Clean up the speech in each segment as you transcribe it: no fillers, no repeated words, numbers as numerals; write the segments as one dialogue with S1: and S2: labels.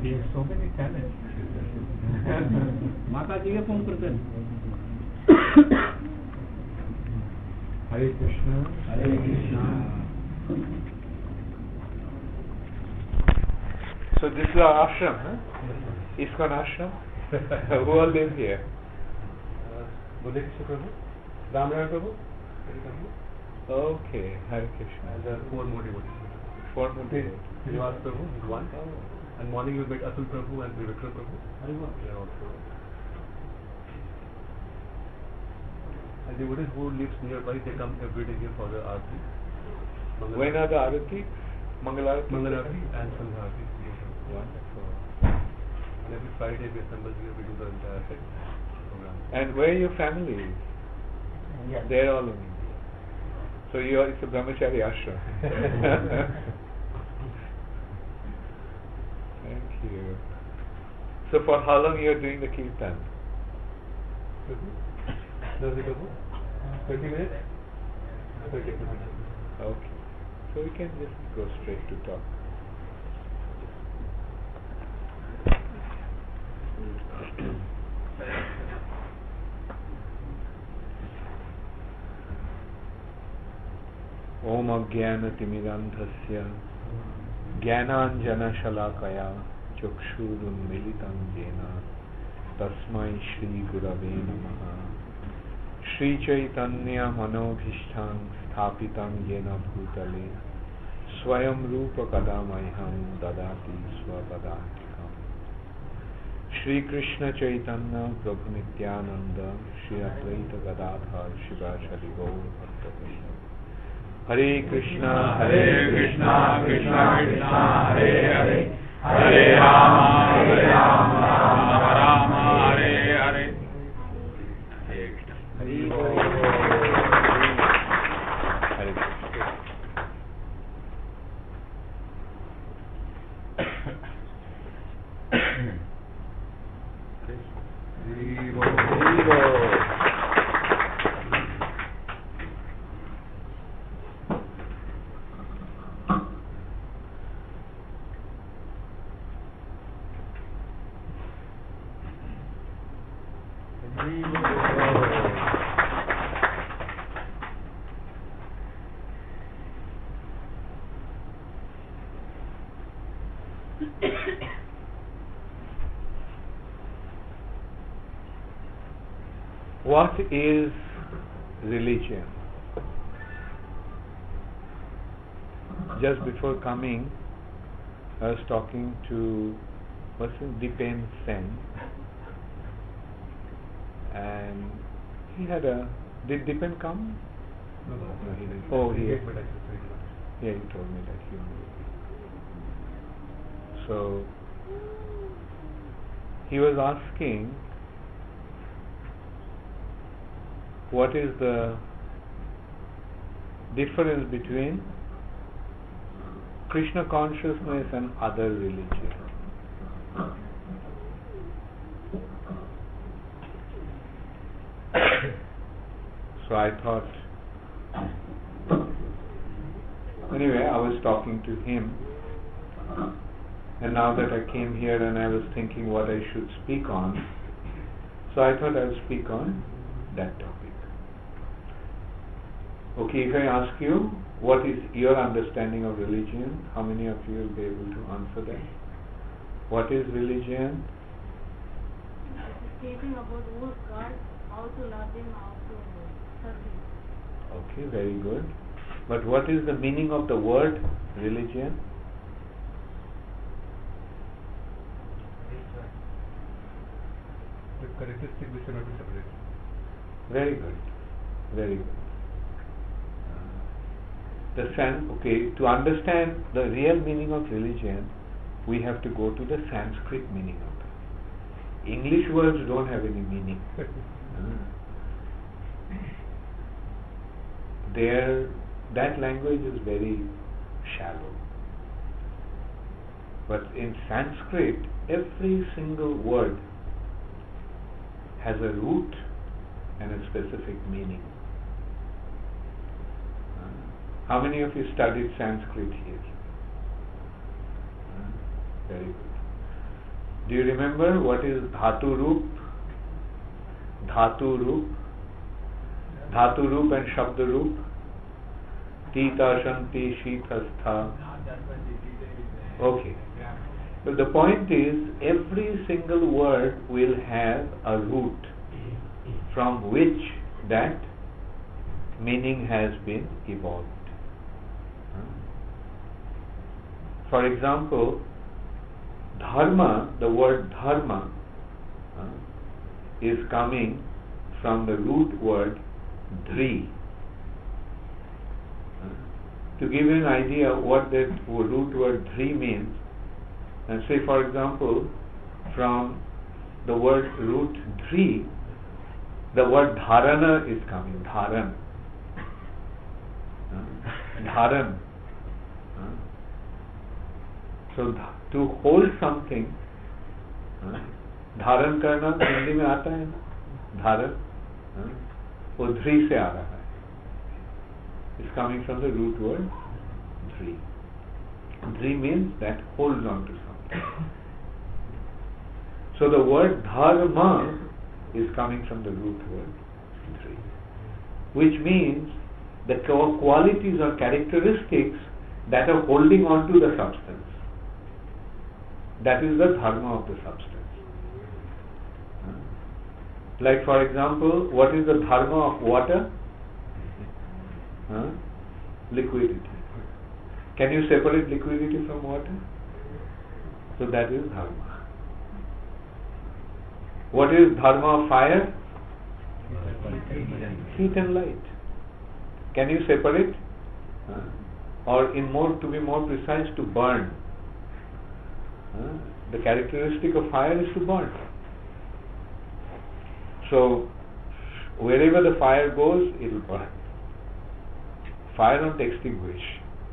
S1: He has so many talents.
S2: माता जी के phone करते हैं.
S1: Hare Krishna.
S2: Hare Krishna.
S3: So this is our ashram, huh? ISKCON ashram. Who all live here?
S1: Bole Krishna Prabhu, Ramnath Prabhu.
S3: Okay, Hare Krishna.
S1: And 4 more devotees.
S3: 4 more devotees.
S1: Srinivas Prabhu is one. And morning you met Atul Prabhu and Vikram Prabhu. They are also. And devotees who lives nearby, they come every day here for the Aarti.
S3: When are the Arati? Mangalarati?
S1: Mangalarati and Sandharati.
S3: Wonderful.
S1: And every Friday we assemble here, we do the entire program.
S3: And where your family is?
S2: Yes.
S3: They're all in India. So it's a brahmachari ashram. Thank you. So for how long you are doing the kirtan?
S1: 30 minutes? 30 minutes.
S3: Okay. So we can just go straight to talk. Om Ajnanatimirandhasya Jnananjanashalakaya Chakshurunmilitam Jena Tasmai Shri Gurave Namaha. Shri Chaitanya Manobhishtam Sthapitam Jena Bhutale Swayam Rupa Kadamayham Dadati Swapadantikam. Shri Krishna Chaitanya Prabhu Nityananda Shri Advaita Gadadhar Shivashari Gaur Bhaktavrinda. Hare Krishna, Krishna Krishna, Hare Hare, Hare Rama, Rama Rama, Hare Hare. Hare Krishna. Hare What is religion? Just before coming, I was talking to Dipen Sen, and he had a. Did Dipen come?
S1: No,
S3: he didn't. Oh, he.
S1: But
S3: Yeah, he told me that he. So he was asking, what is the difference between Krishna consciousness and other religions? So I thought, anyway, I was talking to him, and now that I came here and I was thinking what I should speak on, so I thought I'll speak on that topic. Okay, if I ask you, what is your understanding of religion? How many of you will be able to answer that? What is religion?
S4: Teaching about who is God, how to love Him, how to serve Him.
S3: Okay, very good. But what is the meaning of the word religion?
S1: the characteristic which cannot be separated.
S3: Very good. Very good. To understand the real meaning of religion, we have to go to the Sanskrit meaning of it. English words don't have any meaning. That language is very shallow. But in Sanskrit, every single word has a root and a specific meaning. How many of you studied Sanskrit here? Very good. Do you remember what is Dhatu Roop? Dhatu Roop. Dhatu Roop and Shabda Roop. Tita Shanti Shithastha. Okay. But the point is, every single word will have a root from which that meaning has been evolved. For example, dharma, the word dharma is coming from the root word dhri. To give you an idea what that root word dhri means, and say for example, from the word root dhri, the word dharana is coming, dharan. Dharan. So to hold something, धारण करना हिंदी में आता है ना, धारण, वो dhri से आ रहा है. It's coming from the root word dhri. Dhri means that holds on to something. So the word dharma is coming from the root word dhri, which means the qualities or characteristics that are holding on to the substance. That is the dharma of the substance. Like for example, what is the dharma of water? Liquidity. Can you separate liquidity from water? So that is dharma. What is dharma of fire? Heat and light. Can you separate? Or to be more precise, to burn. The characteristic of fire is to burn. So wherever the fire goes, it will burn. Fire don't extinguish.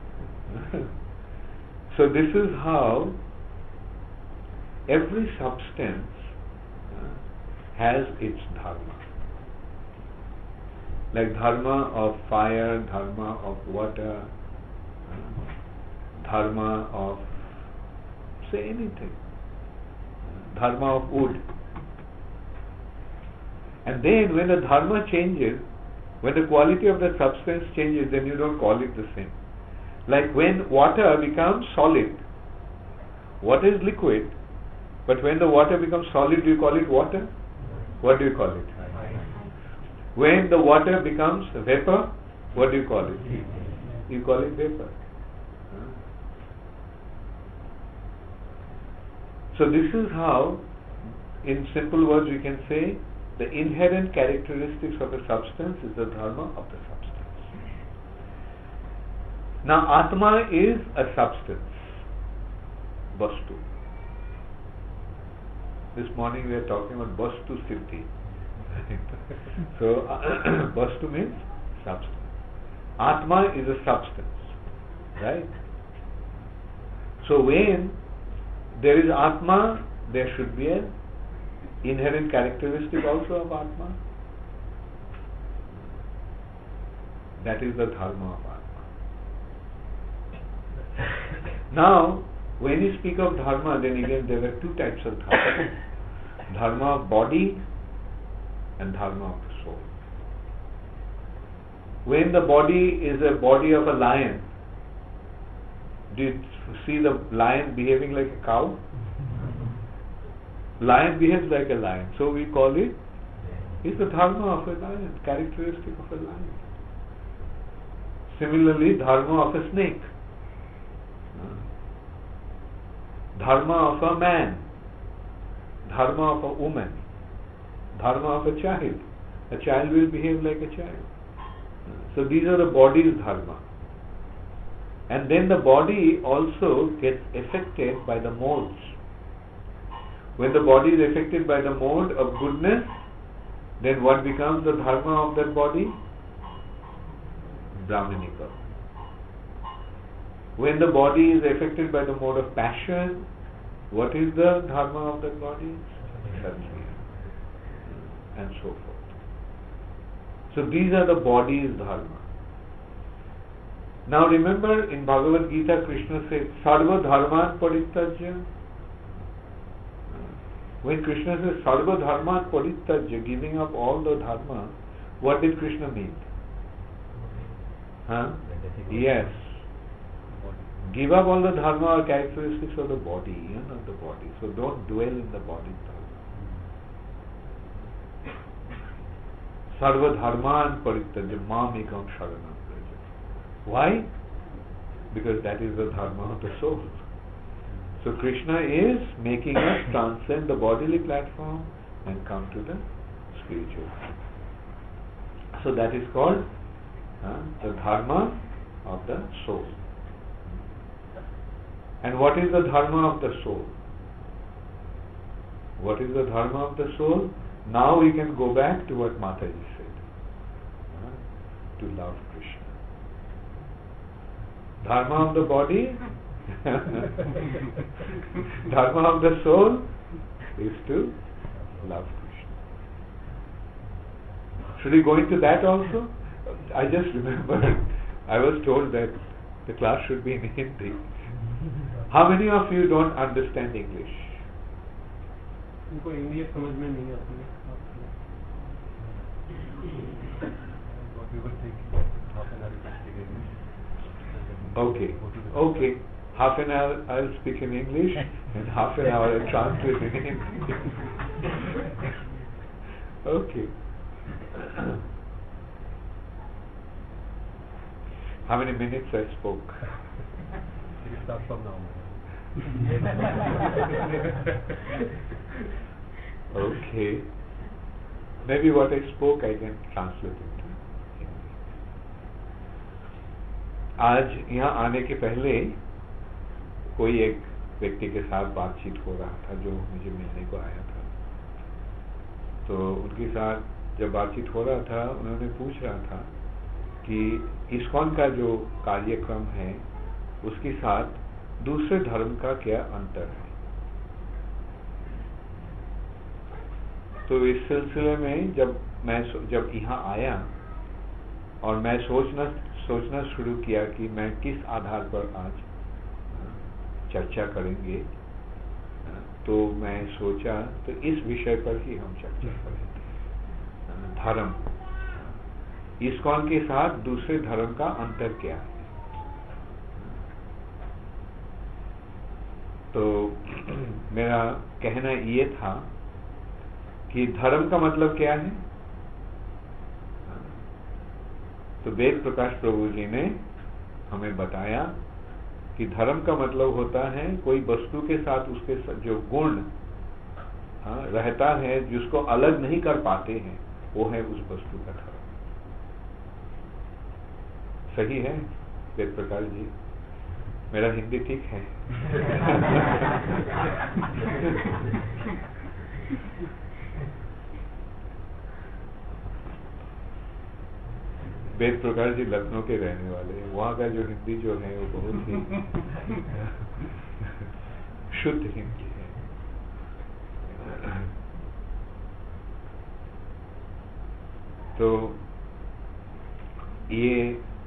S3: So this is how every substance has its dharma. Like dharma of fire, dharma of water, dharma of say anything, dharma of wood. And then when the dharma changes, when the quality of the substance changes, then you don't call it the same. Like when water becomes solid, water is liquid, but when the water becomes solid, do you call it water? What do you call it? When the water becomes vapor, what do you call it? You call it vapor. So this is how, in simple words, we can say the inherent characteristics of a substance is the dharma of the substance. Now, Atma is a substance, Vastu. This morning we are talking about Vastu Siddhi. So, Vastu means substance. Atma is a substance, right? So, when there is Atma, there should be an inherent characteristic also of Atma. That is the dharma of Atma. Now, when you speak of dharma, then again there were two types of dharma. Dharma of body and dharma of the soul. When the body is a body of a lion, do you see the lion behaving like a cow? Lion behaves like a lion, so we call it, it's the dharma of a lion, characteristic of a lion. Similarly, dharma of a snake, dharma of a man, dharma of a woman, dharma of a child. A child will behave like a child. So these are the body's dharma. And then the body also gets affected by the modes. When the body is affected by the mode of goodness, then what becomes the dharma of that body? Brahmanika. When the body is affected by the mode of passion, what is the dharma of that body? Kshatriya. And so forth. So these are the body's dharma. Now remember, in Bhagavad Gita, Krishna said, Sarva dharman parityajya. When Krishna says Sarva Dharma Parityajya, giving up all the dharma, what did Krishna mean? Huh? Yes. Give up all the dharma or characteristics of the body, of the body. So don't dwell in the body dharma. Sarva Dharman Parityajya Mam Ekam Sharanam Vraja. Why? Because that is the dharma of the soul. So Krishna is making us transcend the bodily platform and come to the spiritual. So that is called the dharma of the soul. And what is the dharma of the soul? What is the dharma of the soul? Now we can go back to what Mataji said. To love Krishna. Dharma of the body, dharma of the soul is to love Krishna. Should we go into that also? I just remembered, I was told that the class should be in Hindi. How many of you don't understand English?
S1: उनको English समझ में नहीं आती है.
S3: Okay. Half an hour I'll speak in English and half an hour I'll translate in Hindi. Okay. How many minutes I spoke?
S1: You can start from now.
S3: Okay. Maybe what I spoke I can translate into Hindi. आज यहाँ आने के पहले कोई एक व्यक्ति के साथ बातचीत हो रहा था जो मुझे मिलने को आया था. तो उनके साथ जब बातचीत हो रहा था उन्होंने पूछ रहा था कि इस्कॉन का जो कार्यक्रम है उसके साथ दूसरे धर्म का क्या अंतर है. तो इस सिलसिले में जब यहाँ आया और मैं सोचना शुरू किया कि मैं किस आधार पर आज चर्चा करेंगे, तो मैं सोचा तो इस विषय पर ही हम चर्चा करेंगे. धर्म, इस्कॉन के साथ दूसरे धर्म का अंतर क्या है. तो मेरा कहना ये था कि धर्म का मतलब क्या है. तो वेद प्रकाश प्रभु जी ने हमें बताया कि धर्म का मतलब होता है कोई वस्तु के साथ उसके जो गुण रहता है जिसको अलग नहीं कर पाते हैं, वो है उस वस्तु का धर्म. सही है वेद प्रकाश जी? मेरा हिंदी ठीक है? वेद प्रकाश जी लखनऊ के रहने वाले हैं. वहाँ का जो हिंदी जो है वो बहुत ही शुद्ध हिंदी है. तो ये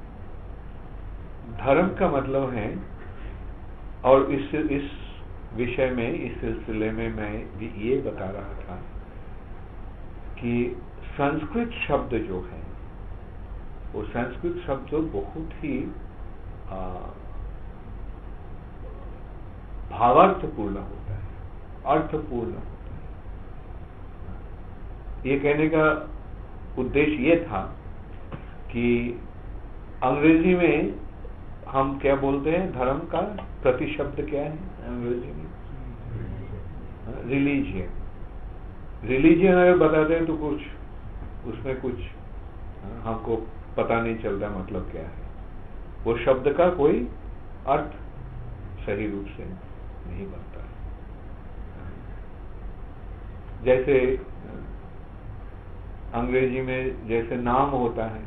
S3: धर्म का मतलब है. और इस विषय में, इस सिलसिले में मैं भी ये बता रहा था कि संस्कृत शब्द जो है वो संस्कृत शब्द बहुत ही भावार्थपूर्ण होता है, अर्थपूर्ण होता है. ये कहने का उद्देश्य ये था कि अंग्रेजी में हम क्या बोलते हैं, धर्म का प्रतिशब्द क्या है अंग्रेजी में? रिलीजियन. रिलीजियन अगर बताते हैं तो कुछ उसमें कुछ हमको पता नहीं चलता मतलब क्या है. वो शब्द का कोई अर्थ सही रूप से नहीं बनता. जैसे अंग्रेजी में जैसे नाम होता है,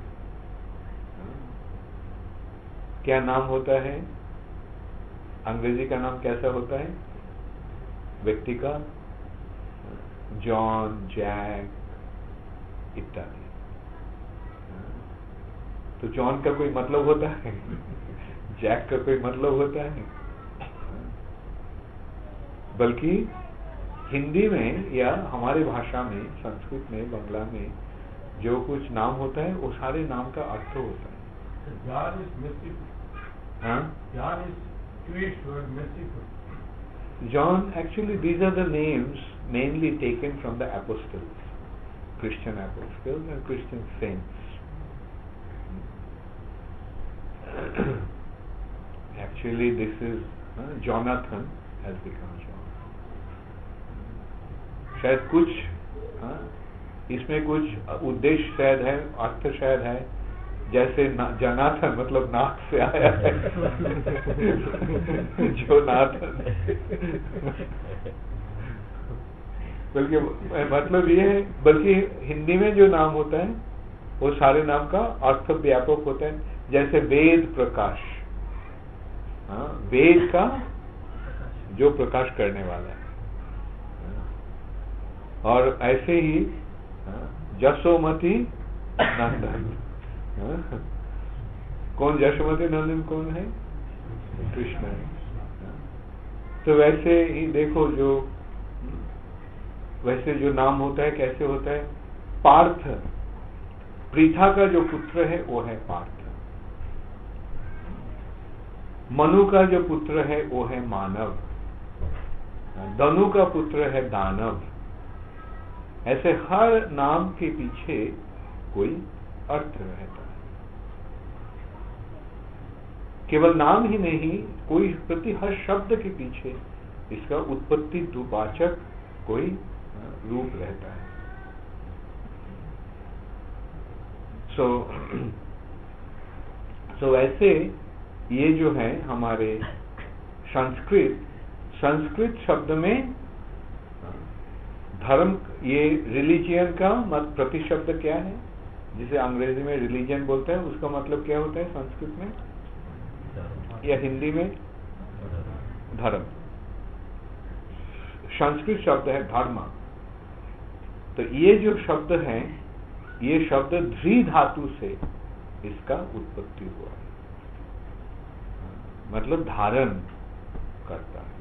S3: क्या नाम होता है? अंग्रेजी का नाम कैसा होता है व्यक्ति का? जॉन, जैक इत्यादि. तो जॉन का कोई मतलब होता है? जैक का कोई मतलब होता है? बल्कि हिंदी में या हमारे भाषा में, संस्कृत में, बांग्ला में जो कुछ नाम होता है वो सारे नाम का अर्थ होता है।
S2: God is merciful.
S3: हाँ?
S2: God is Jewish word merciful.
S3: John, actually these are the names mainly taken from the apostles, Christian apostles and Christian saints. Actually this is Jonathan has become John. शायद कुछ इसमें कुछ उद्देश्य शायद है, अर्थ शायद है, जैसे जनाथन मतलब नाथ से आया है जो नाथन बल्कि मतलब ये है, बल्कि हिंदी में जो नाम होता है वो सारे नाम का अर्थ व्यापक होता है। जैसे वेद प्रकाश, वेद का जो प्रकाश करने वाला है, और ऐसे ही जसोमती नंदन। कौन यशोमती नंदन कौन है? कृष्ण है। तो वैसे ही देखो वैसे जो नाम होता है कैसे होता है। पार्थ, पृथा का जो पुत्र है वो है पार्थ। मनु का जो पुत्र है वो है मानव। दनु का पुत्र है दानव। ऐसे हर नाम के पीछे कोई अर्थ रहता है। केवल नाम ही नहीं, कोई प्रति हर शब्द के पीछे इसका उत्पत्ति वाचक कोई रूप रहता है। सो ऐसे ये जो है हमारे संस्कृत शब्द में धर्म, ये रिलीजियन का प्रतिशब्द क्या है, जिसे अंग्रेजी में रिलीजन बोलते हैं, उसका मतलब क्या होता है संस्कृत में या हिंदी में? धर्म। संस्कृत शब्द है धर्म। तो ये जो शब्द है, ये शब्द ध्री धातु से इसका उत्पत्ति हुआ है, मतलब धारण करता है।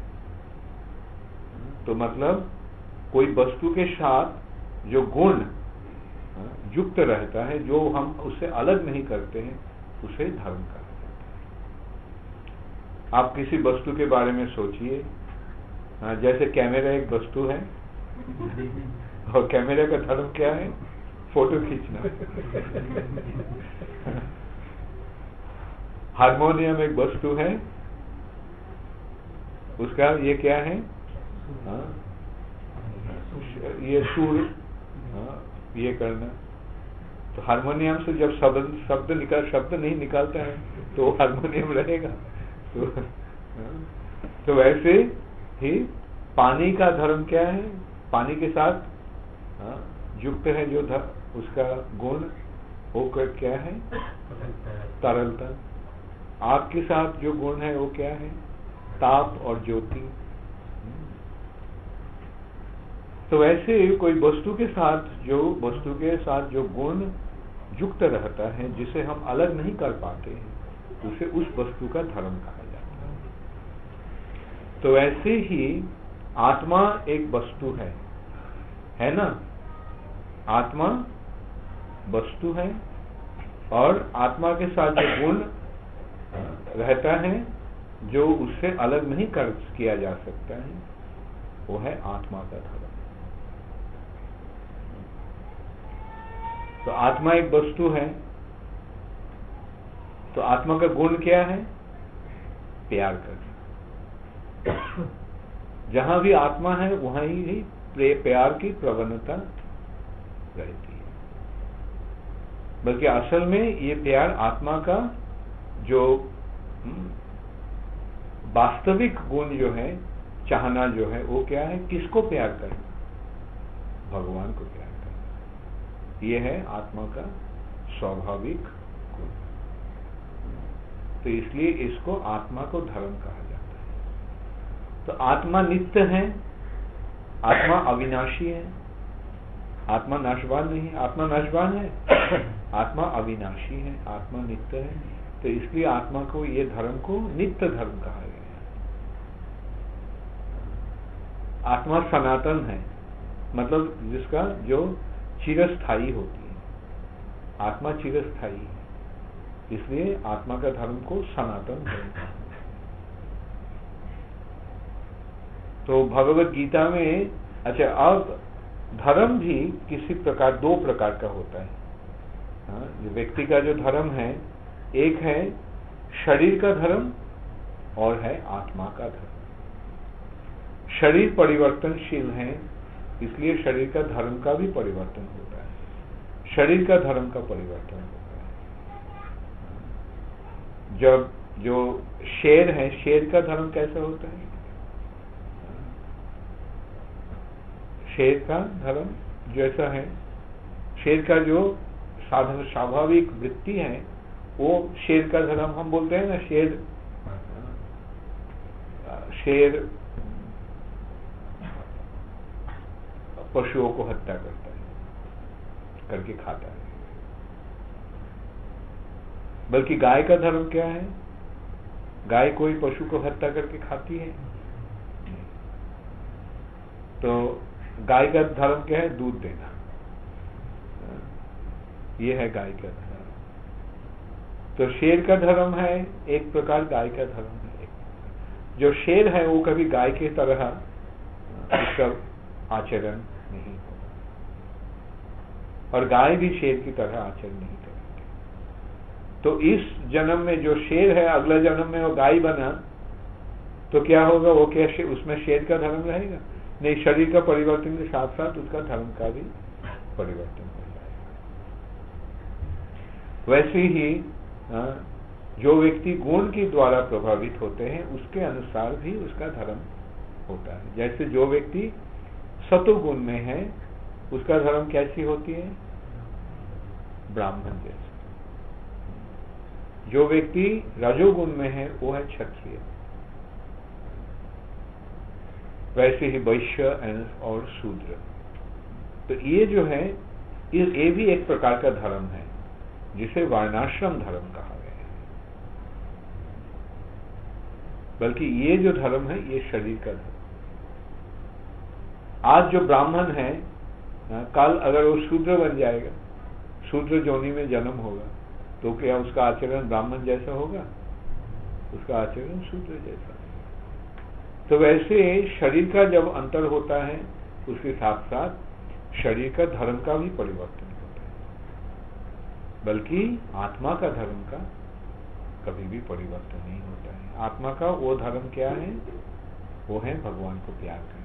S3: तो मतलब कोई वस्तु के साथ जो गुण युक्त रहता है, जो हम उससे अलग नहीं करते हैं, उसे धर्म कहा जाता है। आप किसी वस्तु के बारे में सोचिए, जैसे कैमरा एक वस्तु है और कैमरा का धर्म क्या है? फोटो खींचना। हारमोनियम एक वस्तु है, उसका ये क्या है? ये सुर, ये करना। तो हारमोनियम से जब शब्द नहीं निकालता है तो हारमोनियम रहेगा। तो वैसे ही पानी का धर्म क्या है? पानी के साथ युक्त है जो उसका गुण, वो क्या है? तरलता। आग के साथ जो गुण है वो क्या है? ताप और ज्योति। तो वैसे कोई वस्तु के साथ जो गुण युक्त रहता है, जिसे हम अलग नहीं कर पाते हैं, उसे उस वस्तु का धर्म कहा जाता है। तो वैसे ही आत्मा एक वस्तु है ना? आत्मा वस्तु है, और आत्मा के साथ जो गुण रहता है, जो उससे अलग नहीं किया जा सकता है, वो है आत्मा का धर्म। तो आत्मा एक वस्तु है, तो आत्मा का गुण क्या है? प्यार करना। जहां भी आत्मा है वहां ही प्यार की प्रवणता रहती है। बल्कि असल में ये प्यार आत्मा का जो वास्तविक गुण जो है, चाहना जो है, वो क्या है? किसको प्यार करना? भगवान को प्यार करना। ये है आत्मा का स्वाभाविक गुण। तो इसलिए इसको आत्मा को धर्म कहा जाता है। तो आत्मा नित्य है, आत्मा अविनाशी है। आत्मा नाशवान नहीं, आत्मा नाशवान है, आत्मा अविनाशी है, आत्मा नित्य है। तो इसलिए आत्मा को, ये धर्म को नित्य धर्म कहा गया है। आत्मा सनातन है, मतलब जिसका जो चिरस्थायी होती है। आत्मा चिरस्थायी है, इसलिए आत्मा का धर्म को सनातन धर्म कहा। तो भगवत गीता में, अच्छा, अब धर्म भी किसी प्रकार, दो प्रकार का होता है। हाँ, व्यक्ति का जो धर्म है, एक है शरीर का धर्म और है आत्मा का धर्म। शरीर परिवर्तनशील है, इसलिए शरीर का धर्म का भी परिवर्तन होता है, शरीर का धर्म का परिवर्तन होता है। जब जो शेर है, शेर का धर्म कैसा होता है? शेर का धर्म जैसा है, शेर का जो साधारण स्वाभाविक वृत्ति है, वो शेर का धर्म हम बोलते हैं ना। शेर पशुओं को हत्या करता है, करके खाता है। बल्कि गाय का धर्म क्या है? गाय कोई पशु को हत्या करके खाती है? तो गाय का धर्म क्या है? दूध देना। ये है गाय का धर्म। तो शेर का धर्म है एक प्रकार, गाय का धर्म है एक। जो शेर है वो कभी गाय की तरह उसका आचरण नहीं होगा, और गाय भी शेर की तरह आचरण नहीं करेगी। तो इस जन्म में जो शेर है, अगला जन्म में वो गाय बना, तो क्या होगा? वो क्या उसमें शेर का धर्म रहेगा? नहीं, शरीर का परिवर्तन के साथ साथ उसका धर्म का भी परिवर्तन हो जाएगा। वैसे ही जो व्यक्ति गुण के द्वारा प्रभावित होते हैं, उसके अनुसार भी उसका धर्म होता है। जैसे जो व्यक्ति सतोगुण में है, उसका धर्म कैसी होती है? ब्राह्मण जैसे। जो व्यक्ति रजोगुण में है, वो है क्षत्रिय। वैसे ही वैश्य और शूद्र। तो ये जो है, ये भी एक प्रकार का धर्म है, जिसे वर्णाश्रम धर्म कहा गया है। बल्कि ये जो धर्म है, ये शरीर का धर्म। आज जो ब्राह्मण है, कल अगर वो शूद्र बन जाएगा, शूद्र जोनि में जन्म होगा, तो क्या उसका आचरण ब्राह्मण जैसा होगा? उसका आचरण शूद्र जैसा। तो वैसे शरीर का जब अंतर होता है, उसके साथ साथ शरीर का धर्म का भी परिवर्तन होता है। बल्कि आत्मा का धर्म का कभी भी परिवर्तन नहीं होता है। आत्मा का वो धर्म क्या है? वो है भगवान को प्यार करना।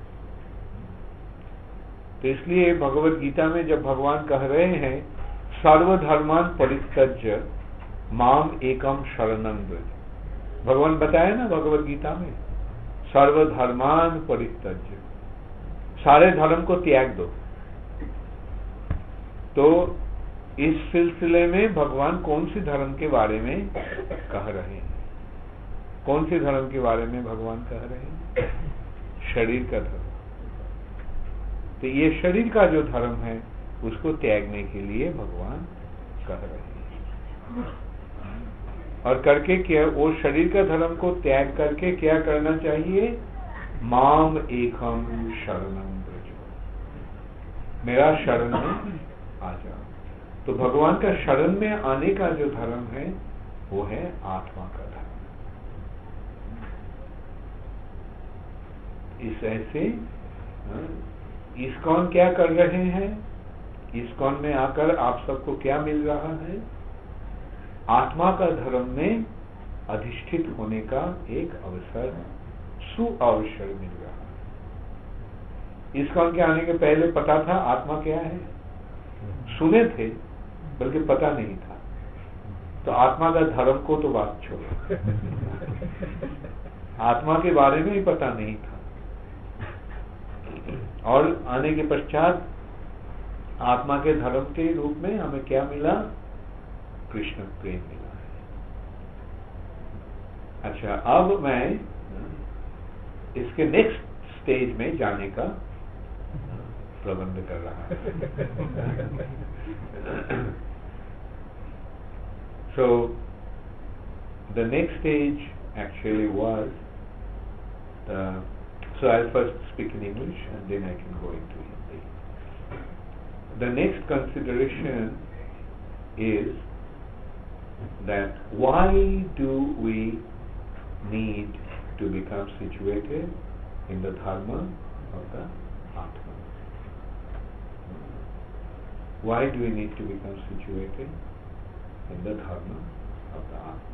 S3: तो इसलिए भगवत गीता में जब भगवान कह रहे हैं सर्वधर्मान परित्यज्य माम एकम शरणं व्रज, भगवान बताया ना भगवत गीता में, सर्वधर्मान परित्यज्य, सारे धर्म को त्याग दो। तो इस सिलसिले में भगवान कौन सी धर्म के बारे में कह रहे हैं? कौन सी धर्म के बारे में भगवान कह रहे हैं? शरीर का धर्म। तो ये शरीर का जो धर्म है, उसको त्यागने के लिए भगवान कह रहे हैं। और करके क्या? वो शरीर का धर्म को त्याग करके क्या करना चाहिए? माम एकम शरणं व्रज, मेरा शरण में आ जाओ। तो भगवान का शरण में आने का जो धर्म है, वो है आत्मा का धर्म। इस ऐसे इस्कॉन क्या कर रहे हैं? इस्कॉन में आकर आप सबको क्या मिल रहा है? आत्मा का धर्म में अधिष्ठित होने का एक अवसर, सुअवसर मिल रहा है। इस्कॉन के आने के पहले पता था आत्मा क्या है? सुने थे, बल्कि पता नहीं था। तो आत्मा का धर्म को तो बात छोड़ो, आत्मा के बारे में ही पता नहीं था। और आने के पश्चात आत्मा के धर्म के रूप में हमें क्या मिला? कृष्ण प्रेम मिला है। अच्छा, अब मैं इसके नेक्स्ट स्टेज में जाने का प्रबंध कर रहा हूं। So the next stage actually was the So I'll first speak in English and then I can go into Hindi. The next consideration is that why do we need to become situated in the dharma of the Atma? Why do we need to become situated in the dharma of the Atma?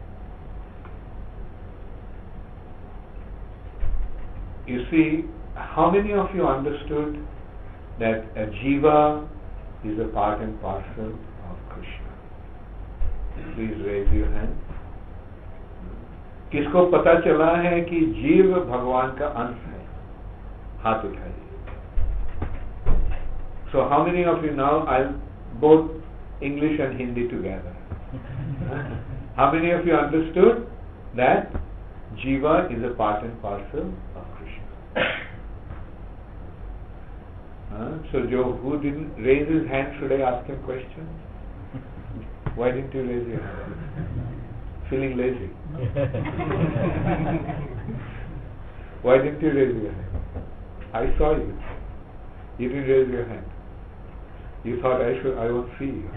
S3: You see, how many of you understood that a jiva is a part and parcel of Krishna? Please raise your hand. किसको पता चला है कि जीव भगवान का अंश है? हाथ उठाइए. So how many of you now, I'll both English and Hindi together. How many of you understood that jiva is a part and parcel of Krishna? So Joe, who didn't raise his hand, should I ask him questions? Why didn't you raise your hand? Feeling lazy? Why didn't you raise your hand? I saw you. You didn't raise your hand. You thought I won't see you.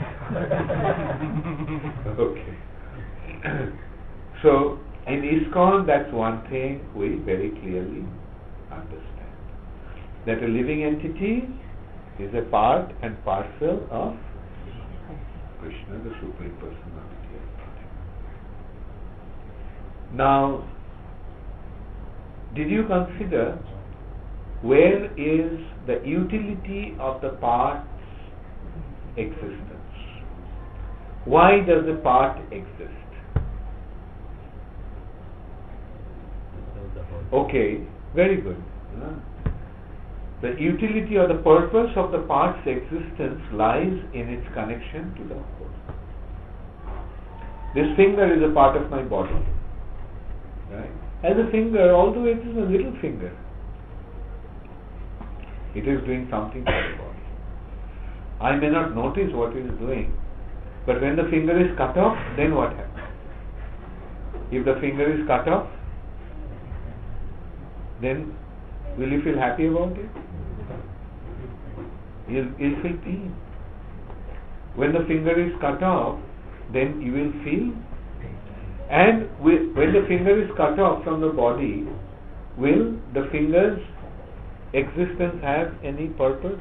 S3: Okay. So in ISKCON, that's one thing we very clearly understand. That a living entity is a part and parcel of Krishna, the Supreme Personality of Godhead. Now, did you consider where is the utility of the part's existence? Why does the part exist? Okay, very good. The utility or the purpose of the part's existence lies in its connection to the whole. This finger is a part of my body. Right? As a finger, although it is a little finger, it is doing something for the body. I may not notice what it is doing, but when the finger is cut off, then what happens? If the finger is cut off, then will you feel happy about it? You'll feel pain. When the finger is cut off, then you will feel. And when the finger is cut off from the body, will the finger's existence have any purpose?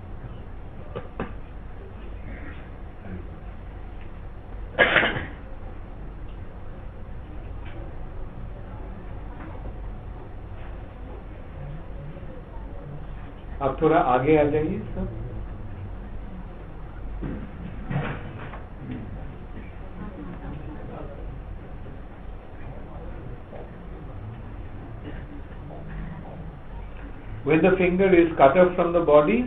S3: अब थोड़ा आगे आ जाइए सब. When the finger is cut off from the body,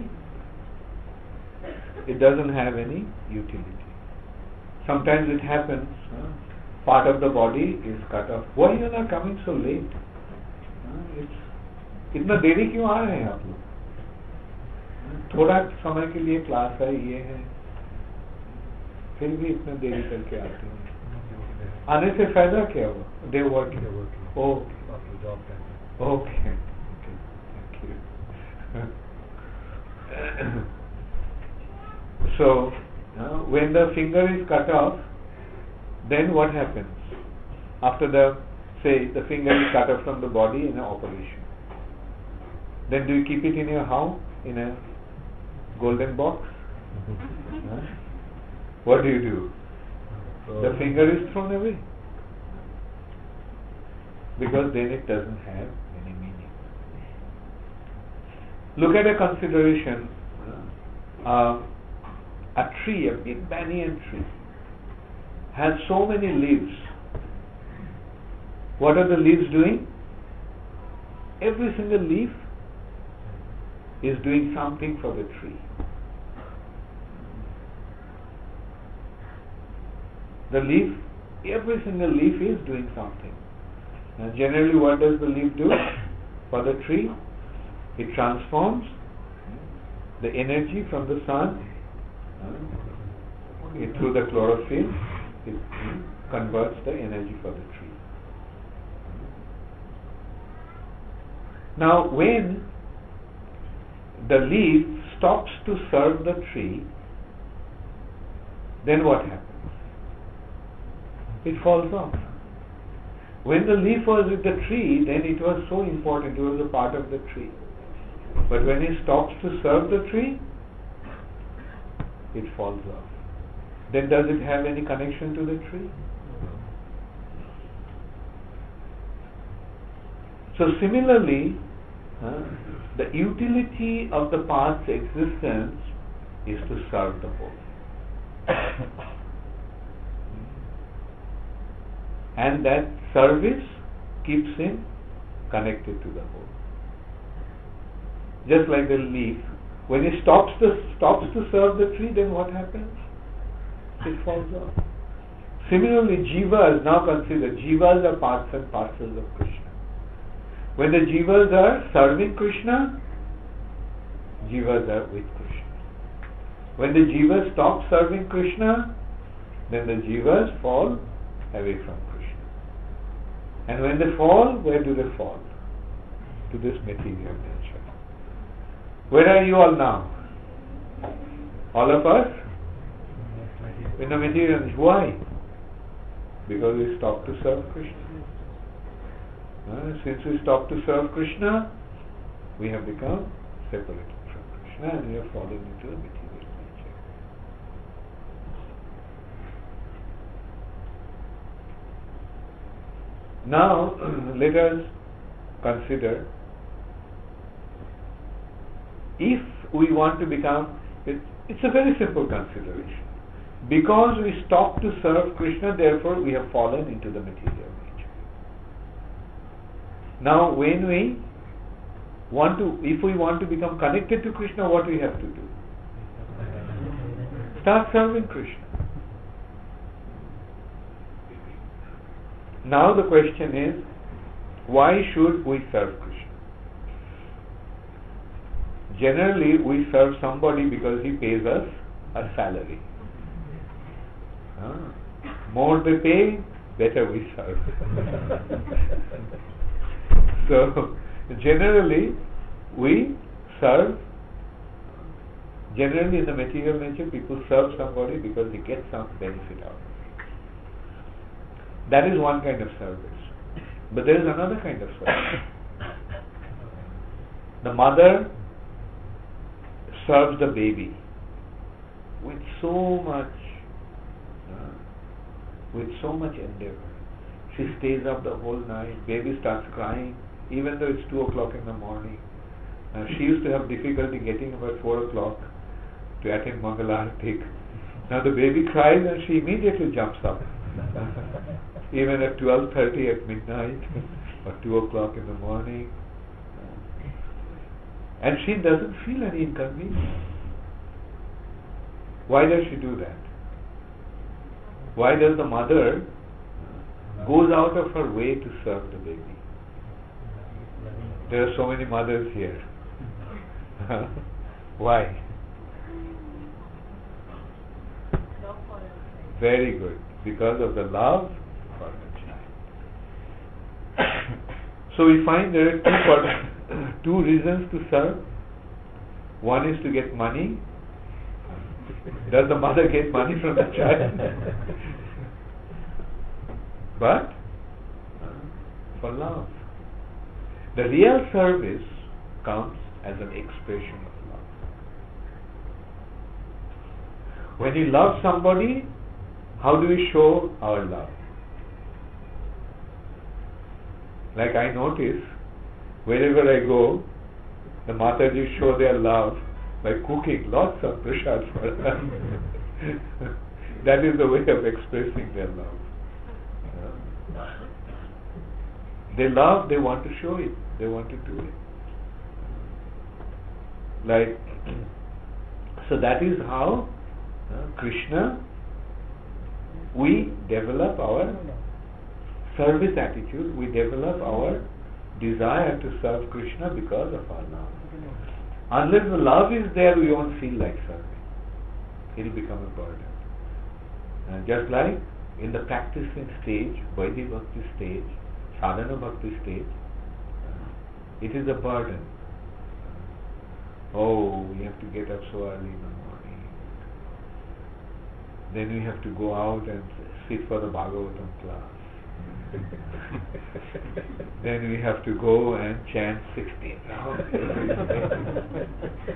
S3: it doesn't have any utility. Sometimes it happens, part of the body is cut off. Why you are coming so late? इतना देरी क्यों आ रहे हैं आप लोग? थोड़ा समय के लिए क्लास है, ये है, फिर भी इतना देरी करके आते हैं. आने से फायदा क्या हुआ? They working. Okay. So, when the finger is cut off, then what happens? After the finger is cut off from the body in an operation, then do you keep it in your house in a golden box? What do you do? The finger is thrown away, because then it doesn't have any meaning. Look at a consideration. A tree, a big banyan tree, has so many leaves. What are the leaves doing? Every single leaf is doing something for the tree. The leaf, every single leaf is doing something. Now generally what does the leaf do for the tree? It transforms the energy from the sun through the chlorophyll. It converts the energy for the tree. Now, when the leaf stops to serve the tree, then what happens? It falls off. When the leaf was with the tree, then it was so important, it was a part of the tree. But when it stops to serve the tree, it falls off. Then does it have any connection to the tree? So similarly, the utility of the path's existence is to serve the whole. And that service keeps him connected to the whole. Just like the leaf, when it stops to serve the tree, then what happens? It falls off. Similarly, jivas, now consider, jivas are parts and parcels of Krishna. When the jivas are serving Krishna, jivas are with Krishna. When the jivas stop serving Krishna, then the jivas fall away from Krishna. And when they fall, where do they fall? To this material nature. Where are you all now? All of us? In the material nature. Why? Because we stopped to serve Krishna. Since we stopped to serve Krishna, we have become separated from Krishna and we have fallen into the material nature. Now, let us consider, if we want to become, it's a very simple consideration. Because we stopped to serve Krishna, therefore we have fallen into the material nature. Now, when we want to, if we want to become connected to Krishna, what we have to do? Start serving Krishna. Now the question is, why should we serve Krishna? Generally, we serve somebody because he pays us a salary. More they pay, better we serve. So, generally, we serve. Generally, in the material nature, people serve somebody because they get some benefit out of it. That is one kind of service. But there is another kind of service. The mother serves the baby with so much endeavor. She stays up the whole night. Baby starts crying, even though it's 2 o'clock in the morning. She used to have difficulty getting up at 4 o'clock to attend Mangala Artik. Now the baby cries and she immediately jumps up. Even at 12:30 at midnight or 2 o'clock in the morning. And she doesn't feel any inconvenience. Why does she do that? Why does the mother goes out of her way to serve the baby? There are so many mothers here. Why? Very good. Because of the love for the child. So we find there are two reasons to serve. One is to get money. Does the mother get money from the child? But for love. The real service comes as an expression of love. When you love somebody, how do we show our love? Like I notice, wherever I go, the Mataji show their love by cooking lots of prasad for them. That is the way of expressing their love. They love, they want to show it, they want to do it. Like, so that is how Krishna, we develop our service attitude, we develop our desire to serve Krishna because of our love. Unless the love is there, we won't feel like serving. It will become a burden. Just like in the practicing stage, Vaidhi Bhakti stage, Sadhana Bhakti stage, It is a burden. Oh, we have to get up so early in the morning. Then we have to go out and sit for the Bhagavatam class. Then we have to go and chant 16 rounds every day.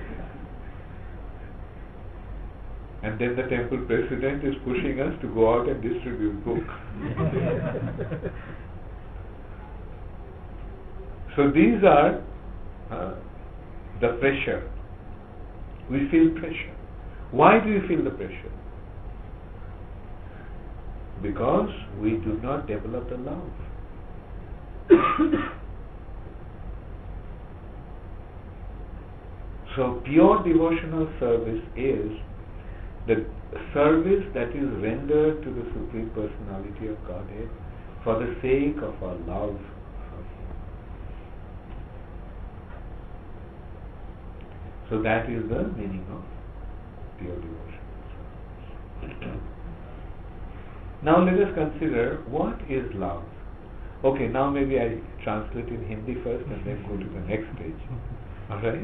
S3: And then the temple president is pushing us to go out and distribute books. So these are the pressure. We feel pressure. Why do we feel the pressure? Because we do not develop the love. So pure devotional service is the service that is rendered to the Supreme Personality of Godhead for the sake of our love for Him. So that is the meaning of pure devotional service. Now let us consider what is love. Okay, now maybe I translate in Hindi first and then go to the next stage. Alright?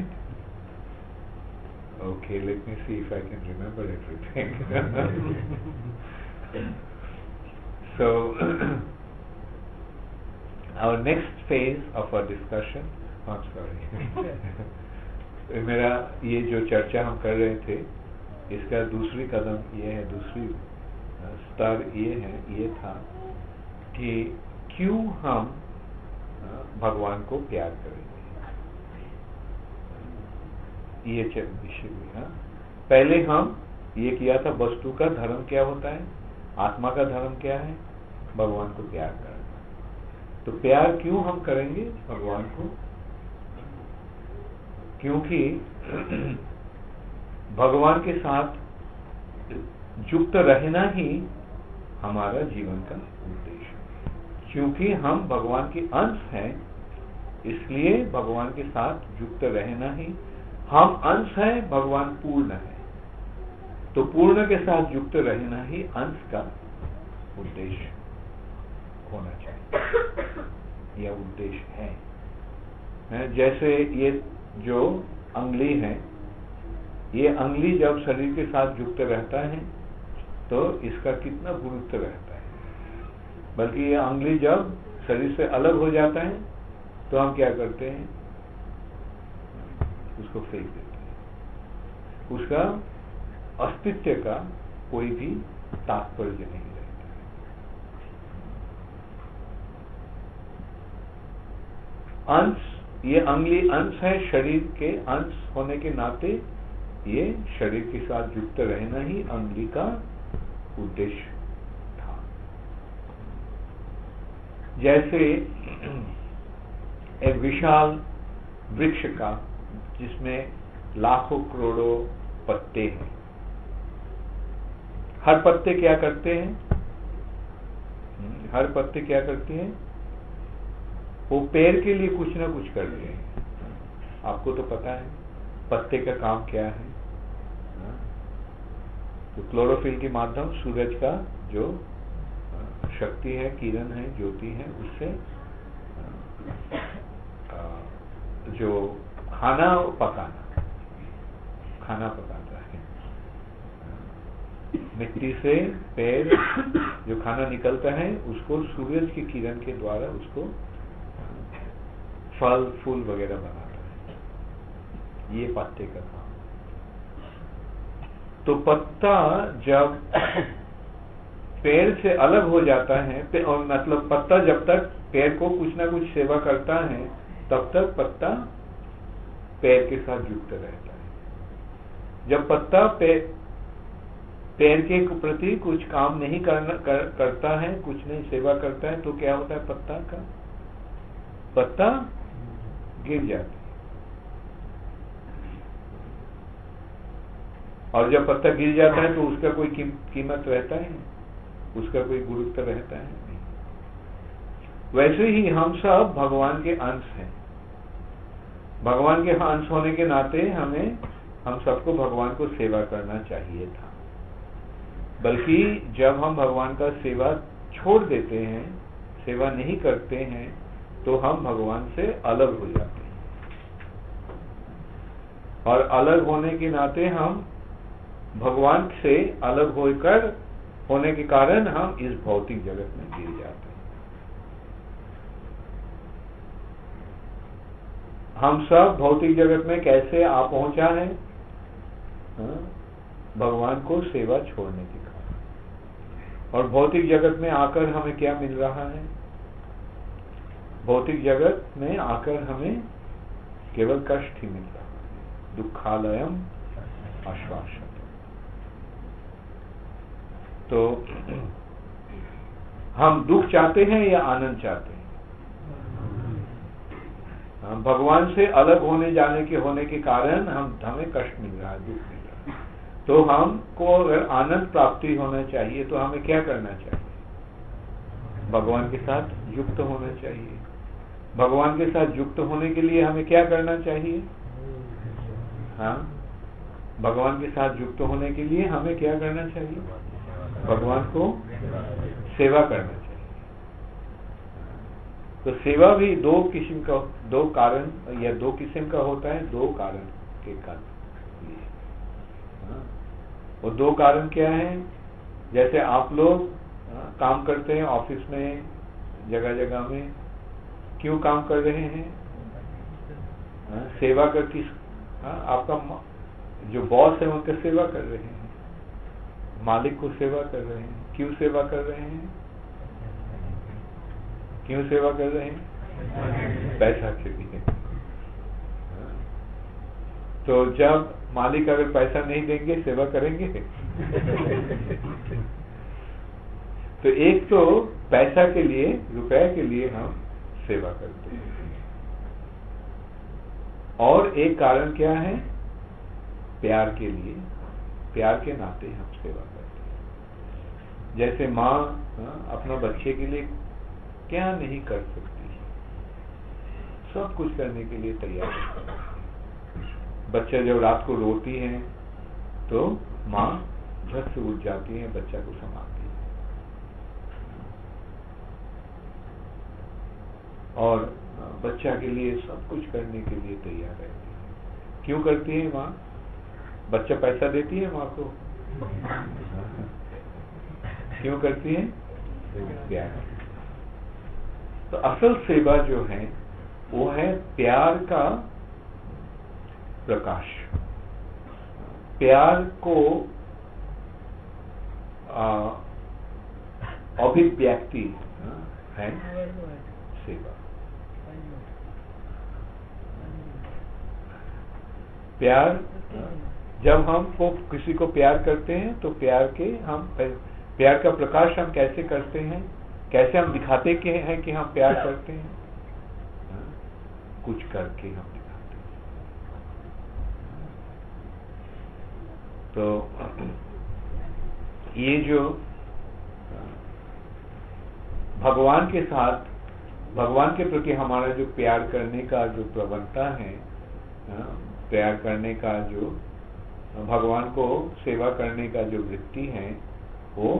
S3: Okay, let me see if I can remember everything. So, our next phase of our discussion, I'm sorry. मेरा ये जो चर्चा हम कर रहे थे, इसका दूसरी कदम ये है, दूसरी स्तर ये था कि क्यों हम भगवान को प्यार करेंगे. ये विषय में पहले हम ये किया था वस्तु का धर्म क्या होता है, आत्मा का धर्म क्या है, भगवान को प्यार करना. तो प्यार क्यों हम करेंगे भगवान को? क्योंकि भगवान के साथ युक्त रहना ही हमारा जीवन का उद्देश्य है. क्योंकि हम भगवान के अंश हैं, इसलिए भगवान के साथ युक्त रहना ही. हम अंश हैं, भगवान पूर्ण है, तो पूर्ण के साथ युक्त रहना ही अंश का उद्देश्य होना चाहिए, यह उद्देश्य है. जैसे ये जो अंगुली है, ये अंगुली जब शरीर के साथ युक्त रहता है तो इसका कितना गुरुत्व रहता है. बल्कि ये अंगुली जब शरीर से अलग हो जाता है तो हम क्या करते हैं, उसको फेंक देते हैं. उसका अस्तित्व का कोई भी तात्पर्य नहीं रहता है. अंश, ये अंगुली अंश है, शरीर के अंश होने के नाते ये शरीर के साथ युक्त रहना ही अंगुली का उद्देश्य था. जैसे एक विशाल वृक्ष का जिसमें लाखों करोड़ों पत्ते हैं, हर पत्ते क्या करते हैं, हर पत्ते क्या करते हैं, वो पेड़ के लिए कुछ ना कुछ करते हैं. आपको तो पता है पत्ते का काम क्या है. तो क्लोरोफिल के माध्यम सूरज का जो शक्ति है, किरण है, ज्योति है, उससे जो खाना पकाता है. मिट्टी से पेड़ जो खाना निकलता है उसको सूरज की किरण के द्वारा उसको फल फूल वगैरह बनाता है. ये पत्ते का काम. तो पत्ता जब पेड़ से अलग हो जाता है, और मतलब पत्ता जब तक पेड़ को कुछ ना कुछ सेवा करता है तब तक पत्ता पेड़ के साथ युक्त रहता है. जब पत्ता पेड़ के प्रति कुछ काम नहीं करता है, कुछ नहीं सेवा करता है, तो क्या होता है, पत्ता गिर जाता है. और जब पत्ता गिर जाता है तो उसका कोई कीमत रहता है, उसका कोई गुरुत्व रहता है नहीं. वैसे ही हम सब भगवान के अंश हैं. भगवान के अंश होने के नाते हम सबको भगवान को सेवा करना चाहिए था. बल्कि जब हम भगवान का सेवा छोड़ देते हैं, सेवा नहीं करते हैं, तो हम भगवान से अलग हो जाते हैं. और अलग होने के नाते हम भगवान से अलग होकर होने के कारण हम इस भौतिक जगत में गिर जाते हैं। हम सब भौतिक जगत में कैसे आ पहुंचा है? भगवान को सेवा छोड़ने के कारण। और भौतिक जगत में आकर हमें क्या मिल रहा है? भौतिक जगत में आकर हमें केवल कष्ट ही मिल रहा है। दुखालयम आश्वासन। तो हम दुख चाहते हैं या आनंद चाहते हैं? हम भगवान से अलग होने के कारण हमें कष्ट मिल रहा है, दुख मिल रहा है। तो हमको अगर आनंद प्राप्ति होना चाहिए तो हमें क्या करना चाहिए? भगवान के साथ युक्त होना चाहिए। भगवान के साथ युक्त होने के लिए हमें क्या करना चाहिए? हाँ, भगवान के साथ युक्त होने के लिए हमें क्या करना चाहिए? भगवान को सेवा करना चाहिए। तो सेवा भी दो किस्म का, दो कारण या दो किस्म का होता है, दो कारण के कारण। वो दो कारण क्या है? जैसे आप लोग काम करते हैं ऑफिस में, जगह जगह में, क्यों काम कर रहे हैं? सेवा कर किस? आपका जो बॉस है उनका सेवा कर रहे हैं, मालिक को सेवा कर रहे हैं। क्यों सेवा कर रहे हैं? क्यों सेवा कर रहे हैं? पैसा के लिए। तो जब मालिक अगर पैसा नहीं देंगे, सेवा करेंगे? तो एक तो पैसा के लिए, रुपए के लिए हम सेवा करते हैं, और एक कारण क्या है? प्यार के लिए, प्यार के नाते हम सेवा करते हैं। जैसे माँ अपना बच्चे के लिए क्या नहीं कर सकती, सब कुछ करने के लिए तैयार है। बच्चा जब रात को रोती है तो माँ झट से उठ जाती है, बच्चा को संभालती है। और बच्चा के लिए सब कुछ करने के लिए तैयार रहती है। क्यों करती है माँ? बच्चा पैसा देती है माँ को? क्यों करती है? प्यार। तो असल सेवा जो है वो है प्यार का प्रकाश। प्यार को अभिव्यक्ति है सेवा। प्यार, जब हम किसी को प्यार करते हैं तो प्यार का प्रकाश हम कैसे करते हैं? कैसे हम दिखाते हैं कि हम प्यार करते हैं? कुछ करके हम दिखाते हैं। तो ये जो भगवान के साथ, भगवान के प्रति हमारा जो प्यार करने का जो प्रवणता है, प्यार करने का जो, भगवान को सेवा करने का जो वृत्ति है, वो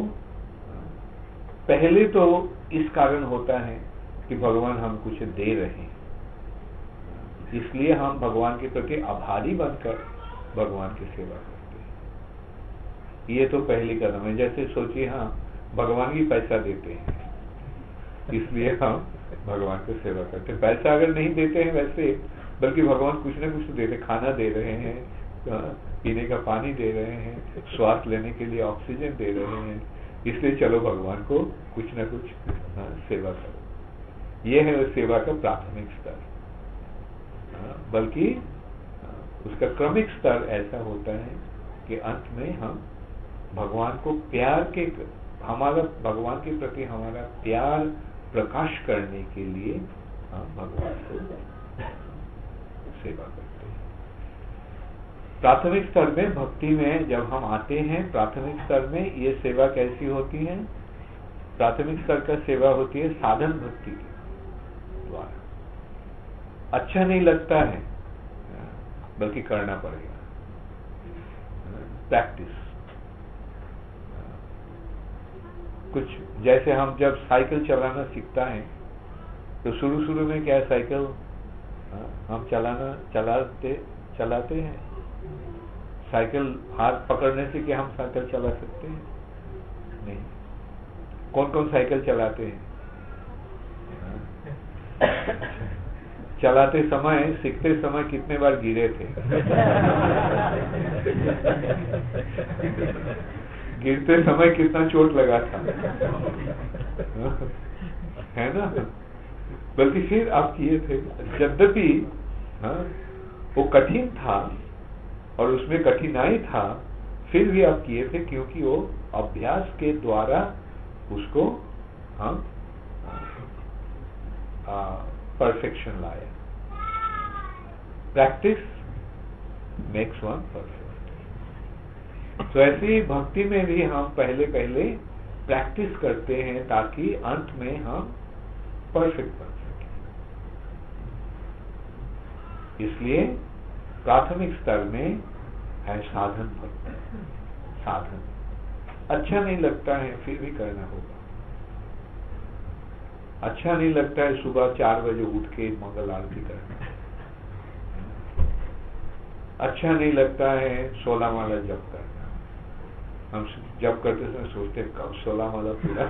S3: पहले तो इस कारण होता है कि भगवान हम कुछ दे रहे हैं, इसलिए हम भगवान के प्रति आभारी बनकर भगवान की सेवा करते हैं। ये तो पहली कदम है। जैसे सोचिए, हाँ, भगवान ही पैसा देते हैं, इसलिए हम भगवान को सेवा करते हैं। पैसा अगर नहीं देते हैं वैसे, बल्कि भगवान कुछ न कुछ तो देते, खाना दे रहे हैं, पीने का पानी दे रहे हैं, श्वास लेने के लिए ऑक्सीजन दे रहे हैं, इसलिए चलो भगवान को कुछ न कुछ सेवा करो। ये है उस सेवा का प्राथमिक स्तर। बल्कि उसका क्रमिक स्तर ऐसा होता है कि अंत में हम भगवान को प्यार के, हमारा भगवान के प्रति हमारा प्यार प्रकाश करने के लिए हम भगवान को सेवा करते हैं। प्राथमिक स्तर में, भक्ति में जब हम आते हैं, प्राथमिक स्तर में ये सेवा कैसी होती है? प्राथमिक स्तर का सेवा होती है साधन भक्ति के द्वारा। अच्छा नहीं लगता है, बल्कि करना पड़ेगा, प्रैक्टिस। कुछ जैसे हम जब साइकिल चलाना सीखता है तो शुरू में क्या साइकिल हम चलाते हैं, साइकिल हाथ पकड़ने से क्या हम साइकिल चला सकते हैं? नहीं। कौन कौन साइकिल चलाते हैं? चलाते समय, सीखते समय कितने बार गिरे थे? गिरते समय कितना चोट लगा था? है ना? बल्कि फिर आप किए थे, यद्यपि वो कठिन था और उसमें कठिनाई था, फिर भी आप किए थे, क्योंकि वो अभ्यास के द्वारा उसको हम परफेक्शन लाया। Practice makes one perfect. तो ऐसे ही भक्ति में भी हम पहले पहले प्रैक्टिस करते हैं ताकि अंत में हम परफेक्ट बन सकें। इसलिए प्राथमिक स्तर में है साधन भक्ति। साधन अच्छा नहीं लगता है, फिर भी करना होगा। अच्छा नहीं लगता है सुबह 4 बजे उठ के मंगल आरती करना। अच्छा नहीं लगता है 16 माला जप करना। हम जप करते समय सोचते कब 16 माला पूरा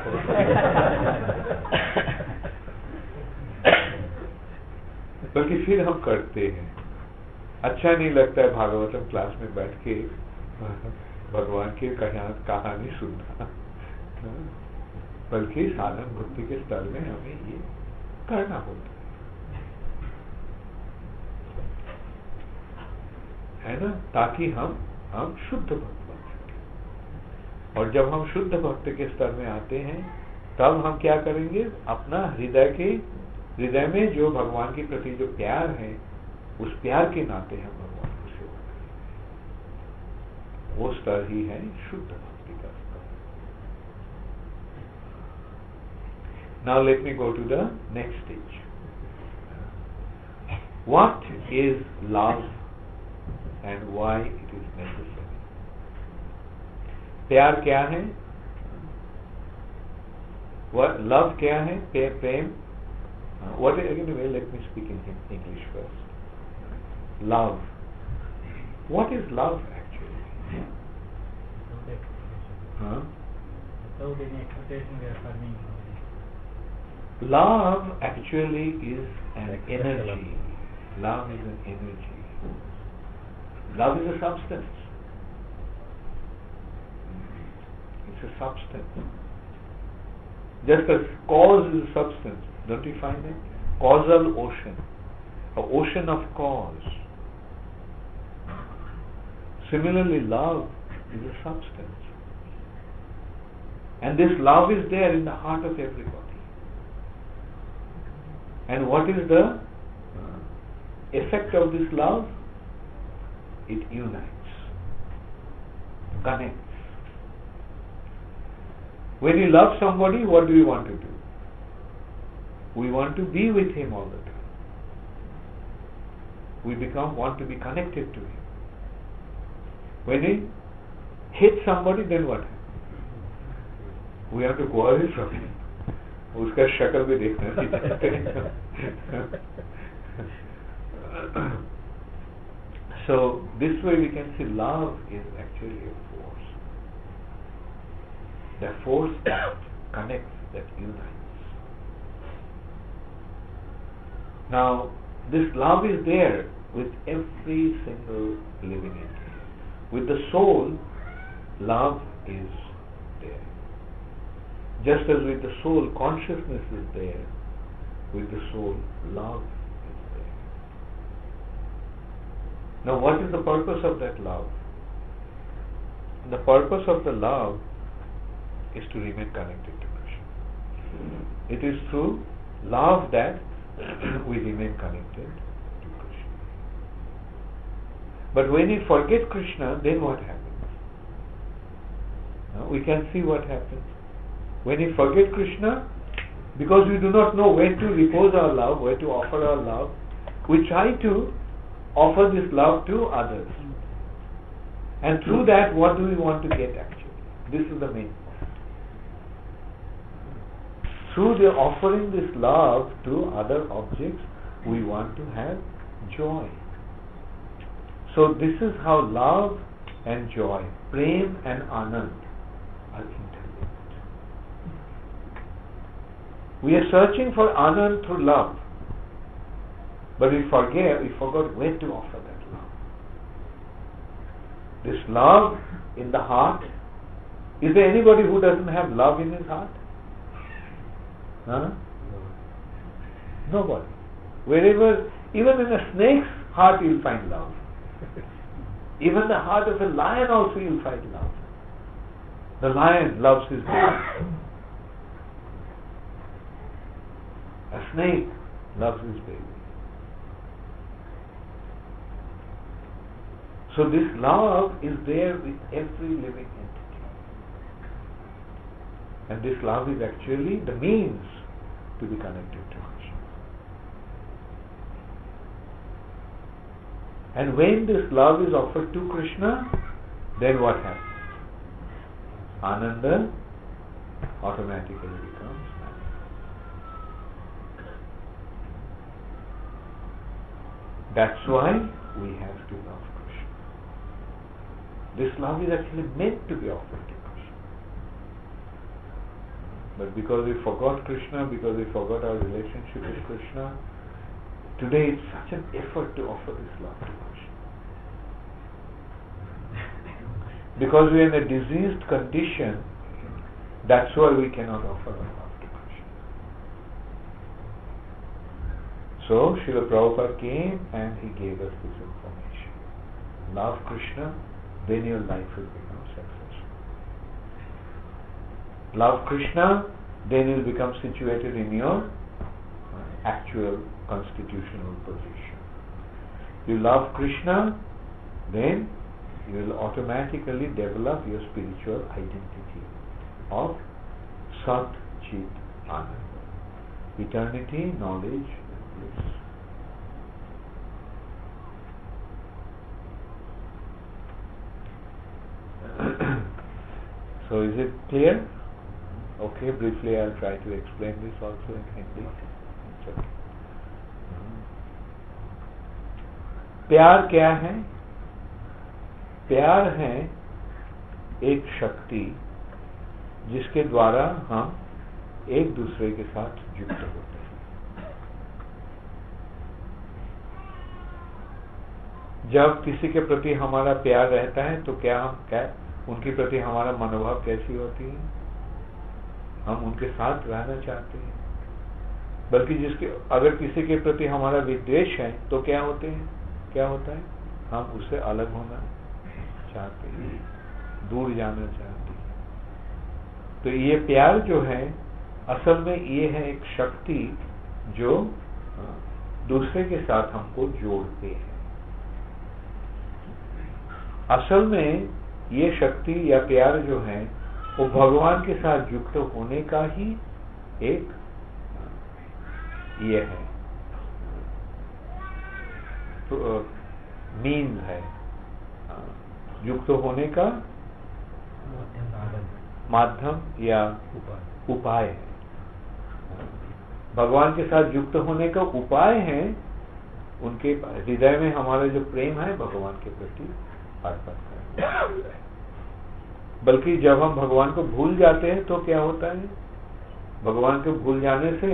S3: बल्कि फिर हम करते हैं। अच्छा नहीं लगता है भागवतम क्लास में बैठ के भगवान की कहानी सुनना, बल्कि साधन भक्ति के स्तर में हमें ये करना होता है ना, ताकि हम शुद्ध भक्त बन सकें। और जब हम शुद्ध भक्त के स्तर में आते हैं, तब हम क्या करेंगे? अपना हृदय में जो भगवान के प्रति जो प्यार है, उस प्यार के नाते हम भगवान की सेवा करेंगे। वो स्तर ही है शुद्ध भक्ति का स्तर। Now let me go to the next stage. What is love and why it is necessary? प्यार क्या है? What love क्या है? प्रेम. What anyway? Let me speak in English first. Love. What is love actually? Huh?
S2: Without any expectation, we are forming.
S3: Love actually is an energy. Love is an energy. Love is a substance. It's a substance. Just as cause is a substance, don't you find it? Causal ocean. An ocean of cause. Similarly, love is a substance. And this love is there in the heart of everybody. And what is the effect of this love? It unites, connects. When you love somebody, what do you want to do? We want to be with him all the time. We want to be connected to him. When we hit somebody, then what happens? We have to go away from him. उसका शक्ल भी देखना चाहिए. So this way we can see love is actually a force. The force that connects, that unites. Now this love is there with every single living entity. With the soul, love is there. Just as with the soul, consciousness is there, with the soul, love is there. Now what is the purpose of that love? The purpose of the love is to remain connected to Krishna. It is through love that we remain connected to Krishna. But when we forget Krishna, then what happens? Now we can see what happens. When we forget Krishna, because we do not know where to repose our love, where to offer our love, we try to offer this love to others. And through that, what do we want to get actually? This is the main point. Through the offering this love to other objects, we want to have joy. So this is how love and joy, prem and anand, are interlinked. We are searching for anand through love, but we forgot where to offer that love. This love in the heart. Is there anybody who doesn't have love in his heart? Huh? Nobody. Wherever, even in a snake's heart you'll find love. Even the heart of a lion also you'll find love. The lion loves his baby. A snake loves his baby. So this love is there with every living entity. And this love is actually the means to be connected to Krishna. And when this love is offered to Krishna, then what happens? Ananda automatically becomes manifest. That's why we have to love Krishna. This love is actually meant to be offered to Krishna. But because we forgot Krishna, because we forgot our relationship with Krishna, today it's such an effort to offer this love to Krishna. Because we are in a diseased condition, that's why we cannot offer our love to Krishna. So Srila Prabhupada came and he gave us this information. Love Krishna, then your life will become successful. Love Krishna, then you will become situated in your actual constitutional position. You love Krishna, then you will automatically develop your spiritual identity of Sat Chit Ananda. Eternity, knowledge, and bliss. So is it clear? Okay, briefly I'll try to explain this also in Hindi. It's okay. प्यार क्या है? प्यार है एक शक्ति जिसके द्वारा हम एक दूसरे के साथ युक्त होते हैं. जब किसी के प्रति हमारा प्यार रहता है तो क्या उनके प्रति हमारा मनोभाव कैसी होती है? हम उनके साथ रहना चाहते हैं. बल्कि अगर किसी के प्रति हमारा विद्वेष है तो क्या होता है? हम उससे अलग होना चाहते हैं, दूर जाना चाहते हैं. तो ये प्यार जो है असल में ये है एक शक्ति जो दूसरे के साथ हमको जोड़ते हैं. असल में ये शक्ति या प्यार जो है वो भगवान के साथ युक्त होने का ही एक ये है, तो मीन्स है, युक्त होने का माध्यम या उपाय है. भगवान के साथ युक्त होने का उपाय है उनके हृदय में हमारा जो प्रेम है भगवान के प्रति अर्पण करना. बल्कि जब हम भगवान को भूल जाते हैं तो क्या होता है? भगवान को भूल जाने से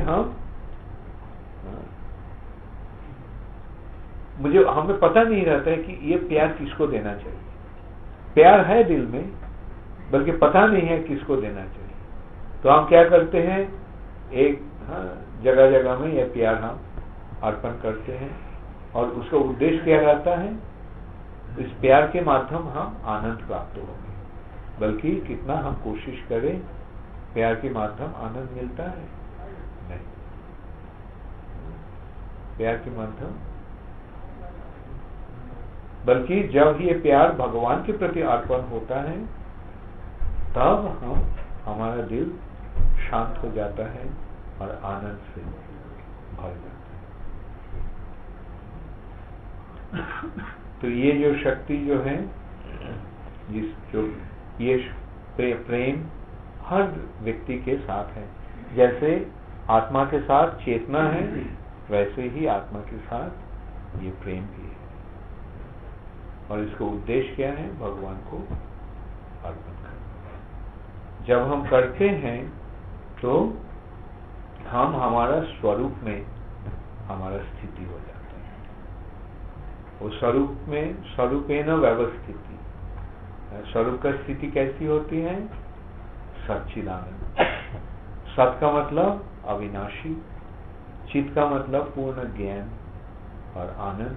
S3: हमें पता नहीं रहता है कि ये प्यार किसको देना चाहिए. प्यार है दिल में, बल्कि पता नहीं है किसको देना चाहिए. तो हम क्या करते हैं, एक जगह जगह में यह प्यार हम अर्पण करते हैं और उसका उद्देश्य क्या रहता है? इस प्यार के माध्यम हम आनंद प्राप्त होंगे. बल्कि कितना हम कोशिश करें, प्यार के माध्यम आनंद मिलता है? नहीं. प्यार के माध्यम, बल्कि जब ये प्यार भगवान के प्रति अर्पण होता है तब हमारा दिल शांत हो जाता है और आनंद से भर जाता है. तो ये जो शक्ति जो है, ये प्रेम हर व्यक्ति के साथ है. जैसे आत्मा के साथ चेतना है, वैसे ही आत्मा के साथ ये प्रेम भी है. और इसका उद्देश्य क्या है? भगवान को अर्पण करना। जब हम करते हैं तो हम हमारा स्वरूप में हमारा स्थिति हो जाता है। वो स्वरूप में स्वरूपेण व्यवस्थिति, स्वरूप का स्थिति कैसी होती है? सच्चिदानंद। सत का मतलब अविनाशी, चित का मतलब पूर्ण ज्ञान और आनंद।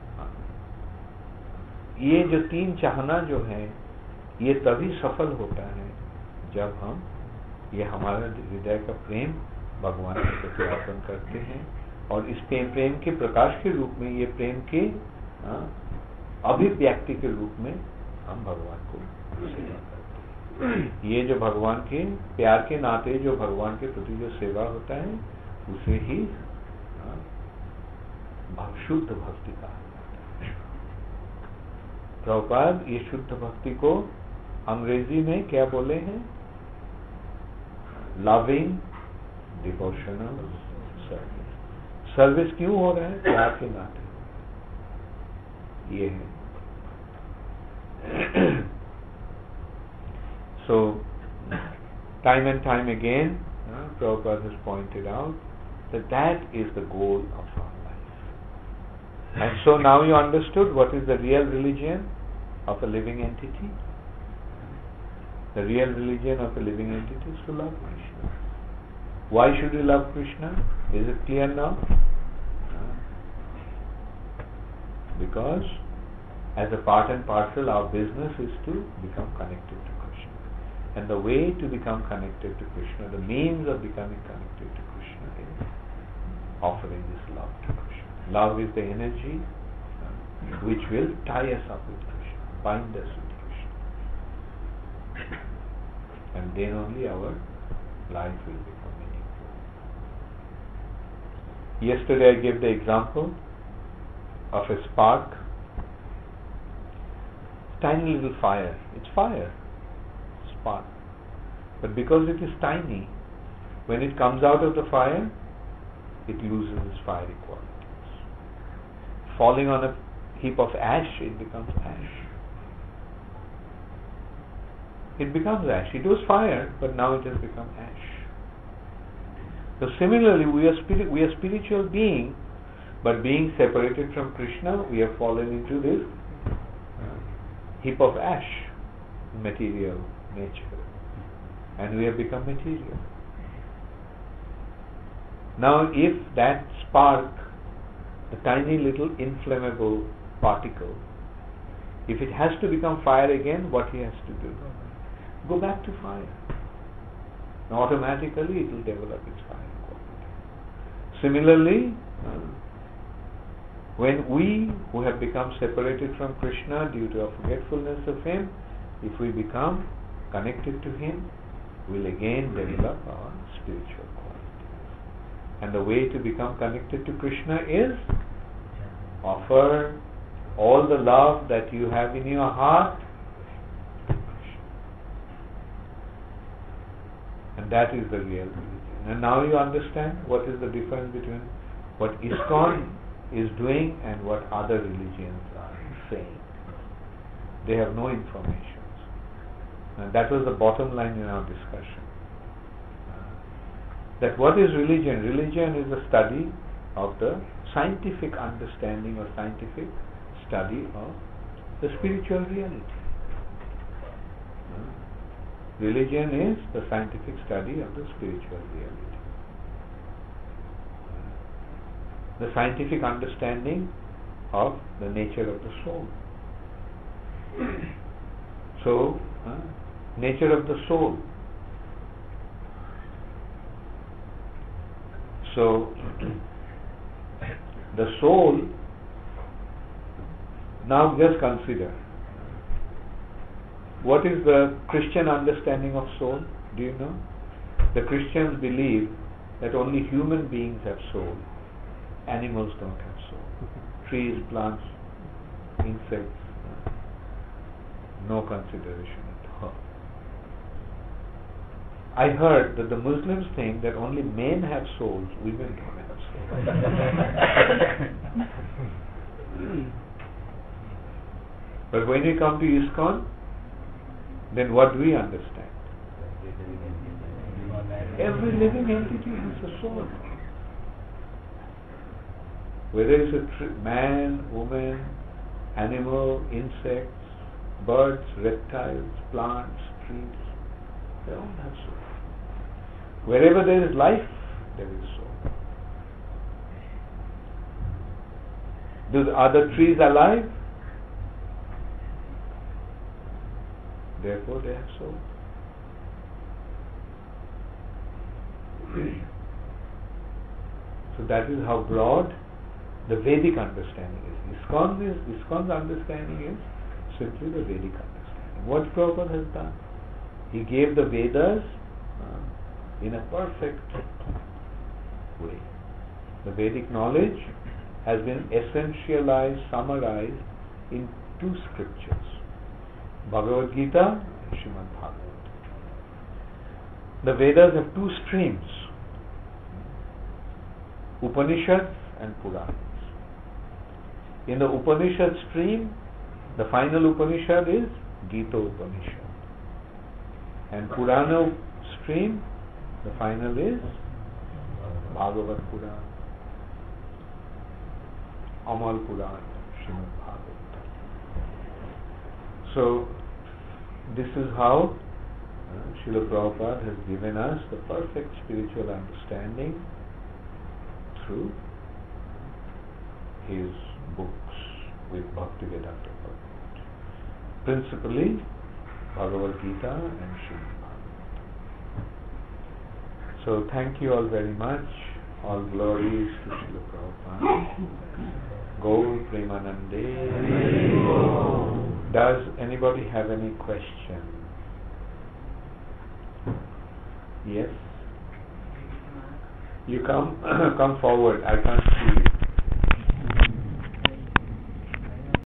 S3: ये जो तीन चाहना जो है ये तभी सफल होता है जब हम ये हमारा हृदय का प्रेम भगवान के प्रति अर्पण करते हैं और इस प्रेम के प्रकाश के रूप में, ये प्रेम के अभिव्यक्ति के रूप में हम भगवान को सेवा करते हैं। ये जो भगवान के प्यार के नाते जो भगवान के प्रति जो सेवा होता है उसे ही शुद्ध भक्ति कहा जाता है। प्रभुपाद ये शुद्ध भक्ति को अंग्रेजी में क्या बोले हैं? Loving devotional service. सर्विस क्यों हो रहा है? प्यार के नाते ये है। So time and time again Prabhupada has pointed out that is the goal of our life. And so now you understood what is the real religion of a living entity. The real religion of a living entity is to love Krishna. Why should we love Krishna? Is it clear now? Because as a part and parcel our business is to become connected to Krishna. And the way to become connected to Krishna, the means of becoming connected to Krishna is offering this love to Krishna. Love is the energy which will tie us up with Krishna, bind us with Krishna. And then only our life will become meaningful. Yesterday I gave the example of a spark, tiny little fire. It's fire, spark. But because it is tiny, when it comes out of the fire, it loses its fiery qualities. Falling on a heap of ash, it becomes ash. It becomes ash. It was fire, but now it has become ash. So similarly, we are spiritual beings, but being separated from Krishna, we have fallen into this heap of ash, material nature, and we have become material. Now, if that spark, the tiny little inflammable particle, if it has to become fire again, what he has to do? Go back to fire. Now automatically it will develop its fire quality. Similarly, when we who have become separated from Krishna due to our forgetfulness of Him, if we become connected to Him, we will again develop our spiritual qualities. And the way to become connected to Krishna is offer all the love that you have in your heart to Krishna. And that is the real religion. And now you understand what is the difference between what ISKCON is doing and what other religions are saying. They have no information. And that was the bottom line in our discussion. That what is religion? Religion is a study of the scientific understanding or scientific study of the spiritual reality. Religion is the scientific study of the spiritual reality. The scientific understanding of the nature of the soul. So, nature of the soul. So, the soul, now just consider, what is the Christian understanding of soul? Do you know? The Christians believe that only human beings have soul. Animals don't have soul. Trees, plants, insects, no consideration at all. I heard that the Muslims think that only men have souls, women don't have souls. But when we come to ISKCON, then what do we understand? Every living entity has a soul. Whether it's a man, woman, animal, insects, birds, reptiles, plants, trees, they all have soul. Wherever there is life, there is soul. Are the trees alive? Therefore they have soul. So that is how broad the Vedic understanding is. ISKCON's understanding is simply the Vedic understanding. What Prabhupada has done? He gave the Vedas in a perfect way. The Vedic knowledge has been essentialized, summarized in two scriptures, Bhagavad Gita and Srimad Bhagavatam. The Vedas have two streams, Upanishads and Puranas. In the Upanishad stream, the final Upanishad is Gita Upanishad. And Purana stream, the final is Bhagavad Purana, Amal Purana, Srimad Bhagavatam. So, this is how Srila Prabhupada has given us the perfect spiritual understanding through his books with Bhaktivedanta Prabhupada. Principally, Bhagavad Gita and Srimad Bhagavatam. So, thank you all very much. All glories to Srila Prabhupada. Gaur Premanande. Does anybody have any question? Yes? You come forward. I can't see you.